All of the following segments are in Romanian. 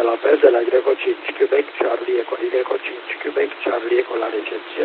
la pese la Greco 5 Quebec, Charlie Eco, Greco 5 Quebec, Charlie Eco la recepție.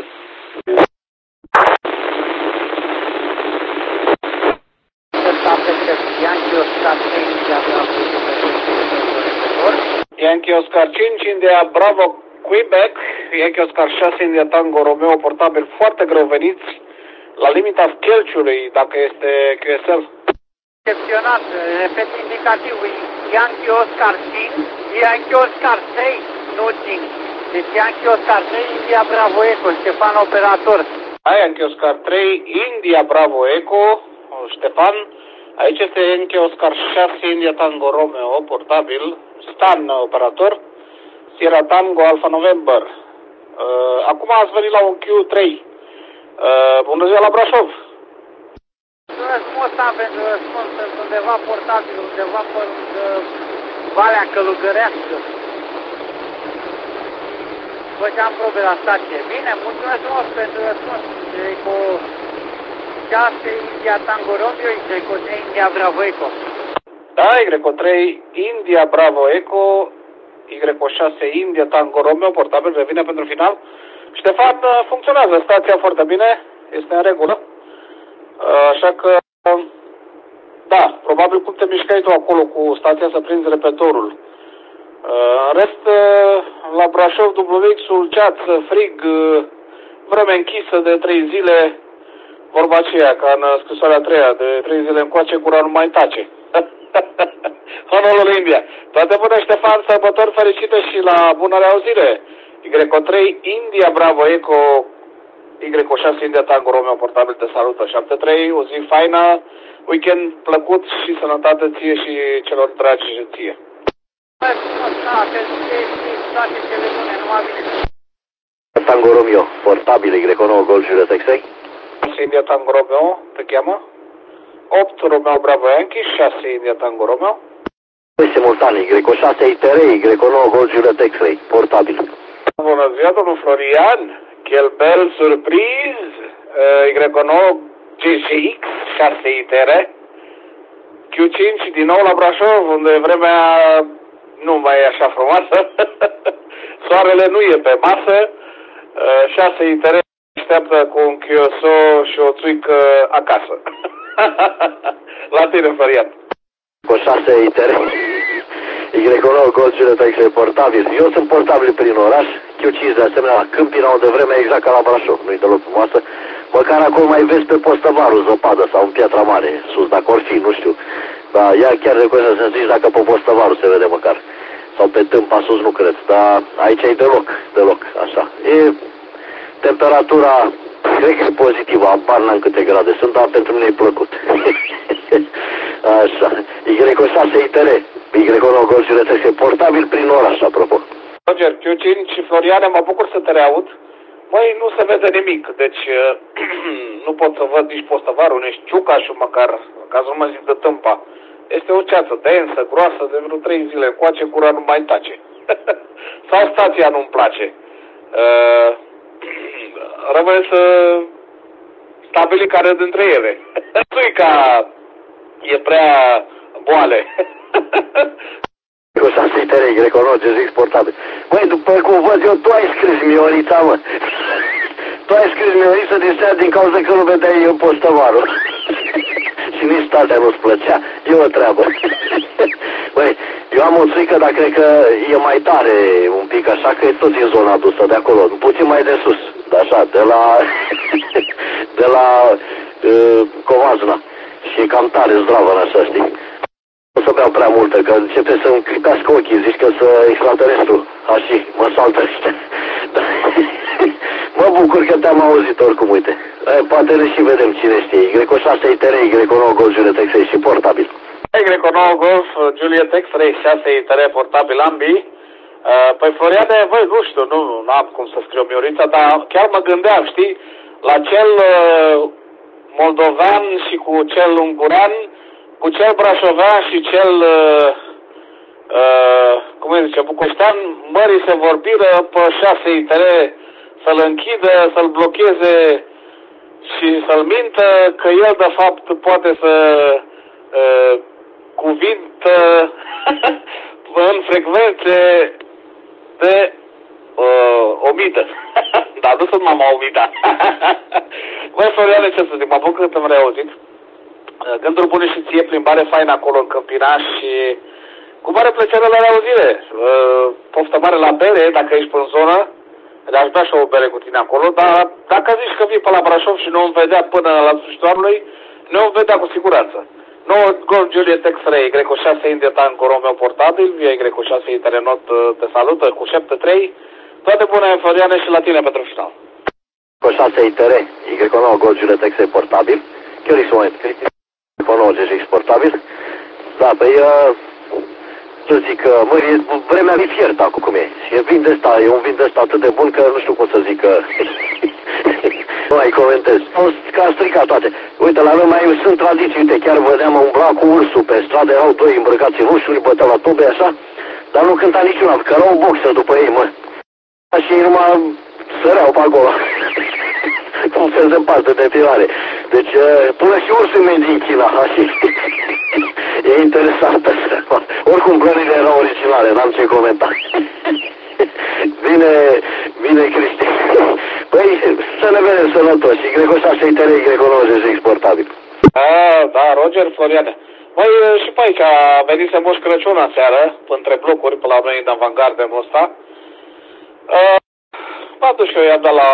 Yankee Oscar 5, India Bravo Quebec, Yankee Oscar 6, India Tango Romeo, portabil foarte greu veniți, la limita Schelciului, dacă este QSL. Excepționat, repet indicativul, Yankee Oscar 5, Yankee Oscar 3, nu 5. Deci Yankee Oscar 3, India Bravo Eco, Ștefan operator. Yankee Oscar 3, India Bravo Eco, Ștefan. Aici este Yankee Oscar 6, India Tango Romeo, portabil, Stan operator, Sierra Tango Alpha November. Acum ați venit la un Q3. Bună ziua la Brașov. Răspuns am pentru răspuns, sunt undeva portabil, undeva pe Valea Călugărească. Făceam probe la stație. Bine, mulțumesc frumos pentru răspuns. Eco 6, India Tango Romeo, Eco 3, India Bravo Eco. Da, Y3, India Bravo Eco, Y6, India Tango Romeo, portabil, revine pentru final. Ștefan, funcționează stația foarte bine, este în regulă. Așa că, da, probabil cum te mișcai tu acolo cu stația să prinzi repetorul. În rest, la Brașov, WX-ul, ceață, frig, vreme închisă de 3 zile, vorba aceea, ca în scrisoarea a treia, de 3 zile încoace, gura nu mai tace. Honolul India. Toate bune, Ștefan, sărbători fericite și la bună reauzire. Y3, India Bravo Eco, Y6, India Tango Romeo, portabil te salută. 7-3, o zi faină, weekend plăcut și sănătate ție și celor dragi ție. Tango Romeo, portabil Y9 Golf Juliet X-Ray. India Tango Romeo, te cheamă? 8 Romeo Bravo Yankee, 6 India Tango Romeo. Simultan, Y6 ITR, Y9 Golf Juliet X-Ray, portabil. Bună ziua, domnul Florian. Quel bel surprise. Y9 GGX, 6 ITR. Q5 din nou la Brașov, unde vremea nu mai e așa frumoasă. Soarele nu e pe masă. 6 ITR așteaptă cu un QSO și o țuică acasă. La tine, Florian. Cu 6 ITR, Y9 Golf Juliet X-Ray, portabil. Eu sunt portabil prin oraș, Q5 de asemenea la Câmpina, unde vremea exact ca la Brașov, nu-i deloc frumoasă. Măcar acolo mai vezi pe Postăvarul zăpadă sau în Piatra Mare, sus, dacă or fi, nu știu. Dar ea chiar recunosc să zici dacă pe Postăvarul se vede măcar. Sau pe Tâmpa sus, nu cred. Dar aici e deloc, așa. E temperatura, cred că e pozitivă, apar n-am câte grade sunt, dar pentru mine e plăcut. Așa. Y6 ITR, Y9 Golf Juliet X-Ray, portabil prin oraș, apropo. Roger, Q5 și Floriane, mă bucur să te reaud. Măi, nu se vede nimic, deci nu pot să văd nici Postăvarul, nici Ciucașul măcar, ca să nu mă zic de Tâmpa. Este o ceață densă, groasă, de vreo 3 zile încoace, gura nu mai tace. Sau stația nu-mi place. Rămâne să stabili care dintre ele. Nu-i ca e prea boale. Cu 6 ITR, Y9 GGX, portabil. Băi, după cum văd eu, tu ai scris Miorița, mă. Tu ai scris Miorița din seara din cauza că nu vedeai eu Postăvarul. Și nici stația nu-ți plăcea. E o treabă. Băi, eu am o țuică, dar cred că e mai tare un pic, așa că e tot din zona adusă de acolo, puțin mai de sus. Așa, de la Covazna. Și e cam tare zdravă în așa, știi? Nu să beau prea multă, că începe să-mi clipească ochii, zici că să extraterestru. Așa, mă saltă ăștia. Mă bucur că te-am auzit oricum, uite. Poate ne și vedem cine știe. Y6 ITR, Y9 Golf Juliet X-Ray și portabil. Y9 Golf Juliet X-Ray, 6 ITR, portabil ambii. Păi Floriane, băi, nu știu, nu am cum să scriu Miorița, dar chiar mă gândeam, știi, la cel moldovean și cu cel ungurean, cu cel brașovean și cel, cum îi zice, bucureștean, mării se vorbiră pe 6 ITR să-l închidă, să-l blocheze și să-l mintă că el de fapt poate să cuvintă în frecvențe de omită. Dar nu sunt mama omita. Băi, Floriane, ce să zic, mă bucur că te-am reauzit. Gânduri bune și ție, plimbare faină acolo în Câmpinaș și cu mare plăcere la reauzire. Poftă mare la bere, dacă ești pe zonă, le-aș bea și o bere cu tine acolo, dar dacă zici că vii pe la Brașov și nu vom vedea până la sfârșitul anului, nu vom vedea cu siguranță. 9 Golf Juliet X-Ray, Greco 6 India Tango Romeo portabil, via Greco 6 Iterenot te salută cu 7-3. Toate bune, Floriane, și la tine pentru final. Cu 6 ITR, Y9 Golf Juliet X-Ray portabil, chiar e moment, Y9 GX portabil. Da, păi, să zic, măi, vremea mi fiert acum cum e. E vin de ăsta, e un vin de ăsta atât de bun că nu știu cum să zic că... Nu mai comentez. Că a stricat toate. Uite, la noi mai sunt tradiții, uite, chiar vedeam umbla cu ursul pe stradă, erau doi îmbrăcați în urși, unii băteau la tobe, așa, dar nu cânta niciuna, că erau boxer după ei, mă. Și ei numai săreau pe acolo. Un fel de parte de tirare. Deci, până și ursul merge din China, așa. E interesant asta. Oricum, plările erau originale, n-am ce comenta. Bine, Cristi. Păi, să ne vedem sănătoși. Y6 ITR, Y90 exportabil. Da, Roger, Floriane. Măi, și pe aici venise Moș Crăciun aseară, între blocuri, pe la noi în avangardă ăsta. M-am dus și eu, i-am dat la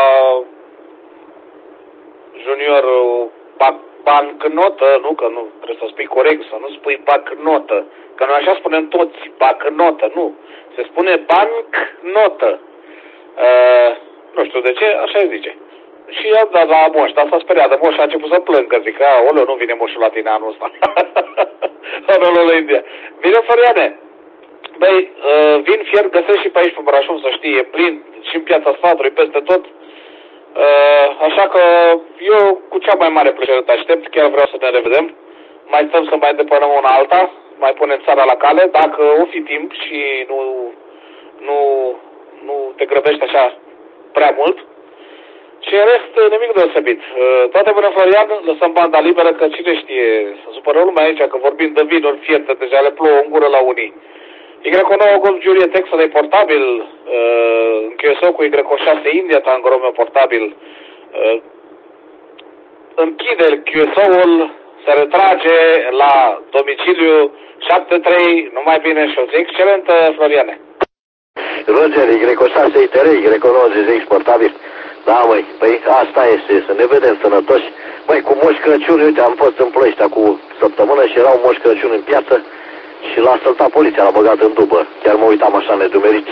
junior bancnotă, nu, că nu, trebuie să spui corect, să nu spui bancnotă, că noi așa spunem toți, bancnotă, nu, se spune bancnotă. Nu știu de ce, așa îi zice. Și i-am dat la Moș, dar s-a speriat de Moș și a început să plângă, zic, oleu, nu vine Moșul la tine anul ăsta. Anul la India. Vine Floriane. Băi, vin fier, găsesc și pe aici pe Brașov, să știi, e plin și în Piața Sfatului, peste tot. Așa că eu cu cea mai mare plăcere te aștept, chiar vreau să ne revedem. Mai stăm să mai depănăm una alta, mai punem țara la cale, dacă o fi timp și nu te grăbești așa prea mult. Și în rest, nimic deosebit. Toate bune, Florian, lăsăm banda liberă, că cine știe, să supără lumea aici, că vorbim de vinuri fierte, deja le plouă în gură la unii. Y9 Golf Juliet X-Ray portabil, QSO cu Y6 India Tango Romeo portabil, închide QSO-ul, se retrage la domiciliu 7-3, numai bine și o zi excelentă, Floriane. Roger, Y6 ITR, Y90 exportabil. Da, măi, păi asta este, să ne vedem sănătoși. Măi, cu Moș Crăciun, uite, am fost în Ploiești cu săptămână și erau Moș Crăciun în piață și l-a asăltat poliția, l-a băgat în dubă. Chiar mă uitam așa nedumerit.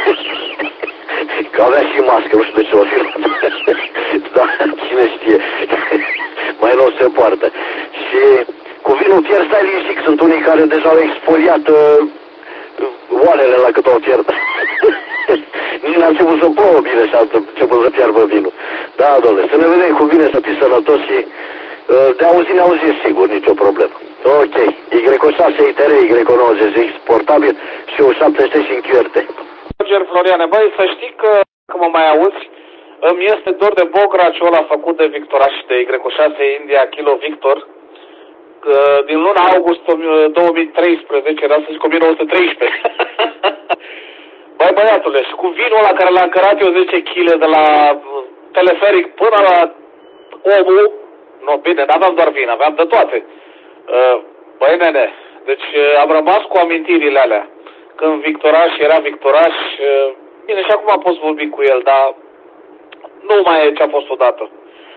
Că avea și mască, nu știu de ce o fi. Da, cine știe. Mai nu se poartă. Și cu vinul fier, stai liniștit, sunt unii care deja au exfoliat oalele la cât au fiert. Nici n-a început să plouă bine și a început să fiarbă vinul. Da, domnule, să ne vedem cu bine, să fii sănătos și de auzit ne auzi sigur, nicio problemă. Ok, Y6 ITR, Y90 portabil și o 700 și în QRT. Roger, Floriane, băi, să știi că mă mai auzi, îmi este dor de Bograciul ăla făcut de Victoraș, de Y6 India Kilo Victor, din luna august 2013, era să zic 1913. Băi, băiatule, și cu vinul ăla care l-am cărat eu 10 kg de la teleferic până la omul, nu, bine, n-aveam doar vin, aveam de toate. Băi, nene, deci am rămas cu amintirile alea. Când Victoraș era Victoraș, bine, și acum poți vorbi cu el, dar nu mai e ce a fost odată.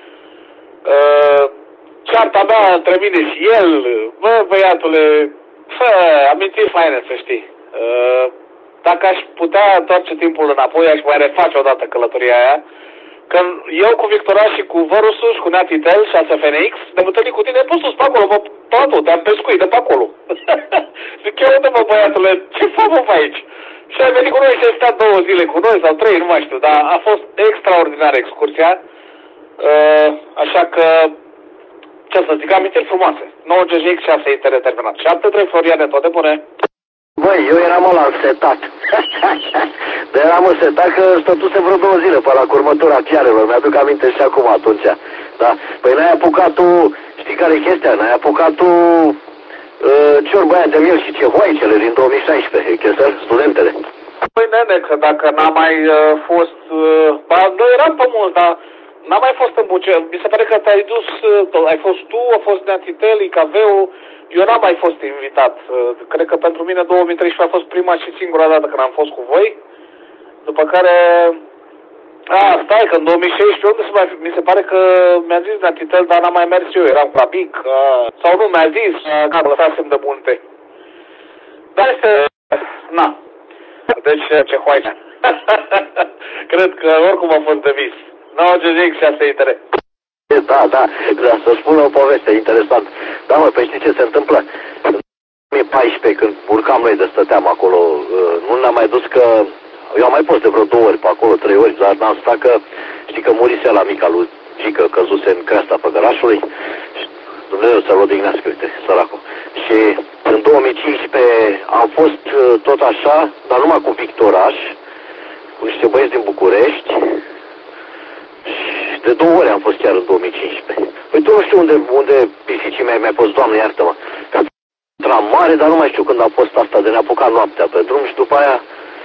Cearta mea între mine și el, bă, băiatule, amintiri faine, să știi. Dacă aș putea întoarce timpul înapoi, aș mai reface odată călătoria aia. Când eu cu Victoraș și cu Vărusul și cu Neatitel și ASFNX ne-am întâlnit cu tine pe sus, pe acolo, pe platou, te-am pescuit de pe acolo. Zic, chiar unde, mă, băiatule, ce fac, mă, aici? Și ai venit cu noi și ai stat 2 zile cu noi sau 3, nu mai știu, dar a fost extraordinară excursia. Așa că, ce să zic, amintiri frumoase. 9 GX 6 ITR terminat. 7-3, Floriane, toate bune. Băi, eu eram ăla însetat. Dar eram însetat că stătuse vreo 2 zile pe la curmătura chiarelor. Mi-aduc aminte și acum atunci. Da? Păi n-ai apucat tu, știi care e chestia? N-ai apucat tu Ciorbăia de miel și cehoaicele din 2016, Chesel, studentele. Păi nene, că dacă n-a mai fost... noi eram pe mulți, dar n-a mai fost în Bucea. Mi se pare că te-ai dus, ai fost tu, a fost Neatitel, Icaveu, eu n-am mai fost invitat. Cred că pentru mine 2013 a fost prima și singura dată când am fost cu voi. După care... stai, că în 2016, unde mi se pare că mi-a zis Neatitel, dar n-am mai mers eu, eram la Bic, sau nu, mi-a zis, că lăsasem de munte. Dar este... Na. Deci, ce hoaie. Cred că oricum a fost de vis. 96 itere. Da, să spun o poveste interesant. Da, mă, pe știi ce se întâmplă? În 2014, când urcam noi de stăteam acolo, nu ne-am mai dus că... Eu am mai fost de vreo 2 ori pe acolo, 3 ori, dar n-am stat că... Știi că murise la mica lui Gică, căzuse în creasta Făgărașului. Și Dumnezeu să-l odihnească, uite, săracul. Și în 2015 am fost tot așa, dar numai cu Victoraș, cu niște băieți din București. Și de 2 ori am fost chiar în 2015. Păi tu nu știu unde pisicii mei mi-a fost, Doamne, iartă-mă. Era mare, dar nu mai știu când a fost asta, de ne-a apucat noaptea pe drum și după aia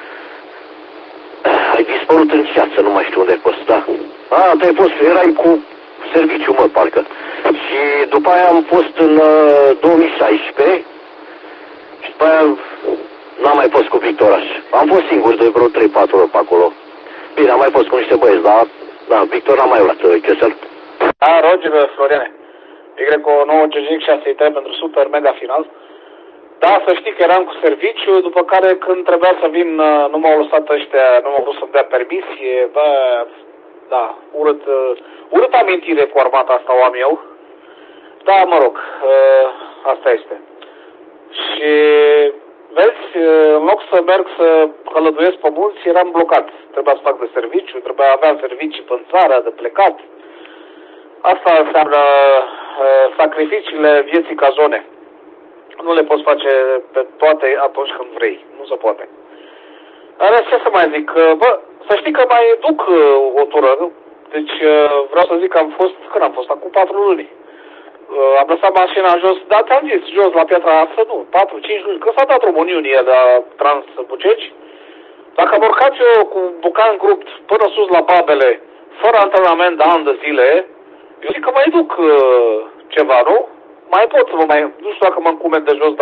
ai dispărut în ceață, nu mai știu unde ai fost, da? Tu ai fost, erai cu serviciu, mă, parcă. Și după aia am fost în 2016 și după aia n-am mai fost cu Victoraș. Am fost singur de vreo 3-4 ori pe acolo. Bine, am mai fost cu niște băieți, dar da, Victor n-a mai luat Chesel. Da, Roger, Floriane. Greco 9 GG 6 pentru super mega final. Da, să știi că eram cu serviciu, după care când trebuia să vin, nu m-au lăsat ăștia, nu m-au vrut să-mi dea permisie, da, urât amintire cu armata asta o am eu. Da, mă rog, asta este. Și, vezi, în loc să merg să călăduiesc pe mulți, eram blocat. Trebuia să fac de serviciu, trebuia avea servicii pe țară, de plecat. Asta înseamnă sacrificiile vieții ca zone. Nu le poți face pe toate atunci când vrei. Nu se poate. Dar ce să mai zic? Bă, să știi că mai duc o tură. Deci vreau să zic că am fost, când am fost? Acum 4 luni. Am lăsat mașina jos, dar ți-am zis, jos la Piatra Asă, nu, 4-5 luni. Că s-a dat româniunii la Transbuceci. Dacă am urcat eu cu bucan grup până sus la Babele, fără antrenament de ani de zile, eu zic că mai duc ceva, nu? Mai pot să nu știu dacă mă încumet de jos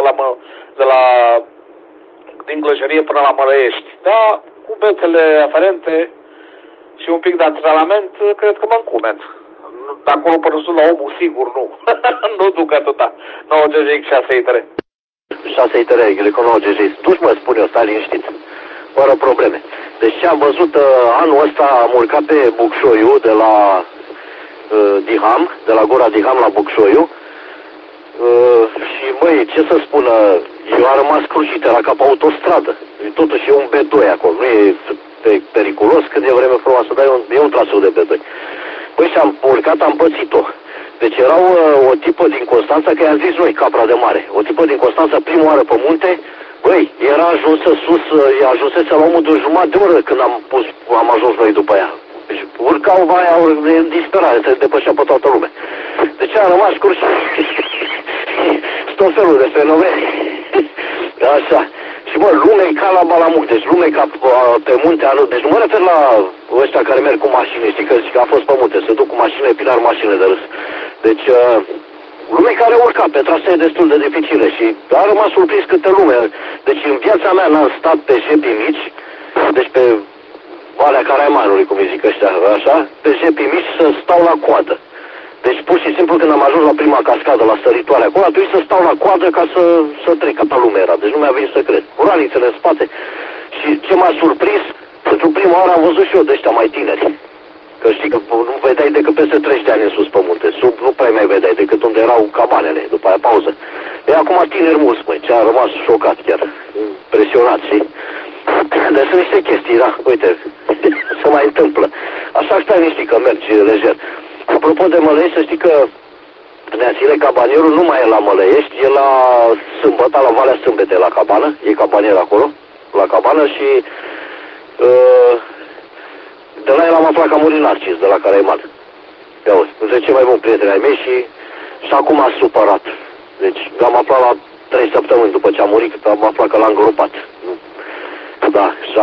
din Glăjerie până la Mălăiești. Da, cu bețele aferente și un pic de antrenament, cred că mă încumet. De acolo până sus la omul, sigur, nu. Nu duc atâta. 9 GG 6 ITR. 6 ITR, Greco 9 GG. Tu-și mă spune eu, stai liniștit. Fără probleme. Deci ce am văzut anul ăsta, am urcat pe Bucșoiu de la Diham, de la Gura Diham la Bucșoiu. Și băi, ce să spună, eu am rămas crucit, era ca pe autostradă. Totuși e un B2 acolo, nu e periculos când e vreme frumoasă, dar e un traseu de B2. Băi, și am urcat, am pățit-o. Deci era o tipă din Constanța, că i-am zis noi, Capra de Mare. O tipă din Constanța, prima oară pe munte, băi, era ajunsă sus, ajunsese la omul de o jumătate de oră când am ajuns noi după ea. Deci urcau aia în disperare, se depășea pe toată lumea. Deci am rămas curs tot felul de fenomene. Așa. Și bă, lumea e ca la Balamuc, deci lumea e ca pe munte anul. Deci nu mă refer la ăștia care merg cu mașini, știi că zic că a fost pe munte, se duc cu mașinile, pilar mașinile de râs. Deci lumea care urca pe trasee destul de dificile și a rămas surprins câte lume. Deci în viața mea n-am stat pe jepii mici, deci pe Valea Caraimanului, cum îi zic ăștia, așa, pe jepii mici să stau la coadă. Deci pur și simplu când am ajuns la prima cascadă, la săritoare acolo, a trebuit să stau la coadă ca să trec, ca lume era. Deci nu mi-a venit să cred. Uranițele în spate. Și ce m-a surprins, pentru prima oară am văzut și eu de ăștia mai tineri. Că știi că nu vedeai decât peste 30 de ani în sus pe munte. Sub nu prea mai vedeai decât unde erau cabanele, după aia pauză. E acum tineri mulți, măi, ce a rămas șocat chiar. Impresionat, știi? Deci sunt niște chestii, da, uite, se mai întâmplă. Așa stai niște că mergi lejer. Apropo de Mălăiești, să știi că Neasile Cabanierul nu mai e la Mălăiești, e la Sâmbăta, la Valea Sâmbetei, la cabană, e cabanier acolo, la cabană și de la el am aflat că a murit Narcis, de la Caraiman. Ia uzi, între cei mai buni prieteni ai mei și acum a supărat. Deci am aflat la 3 săptămâni după ce a murit, că am aflat că l-a îngropat. Da,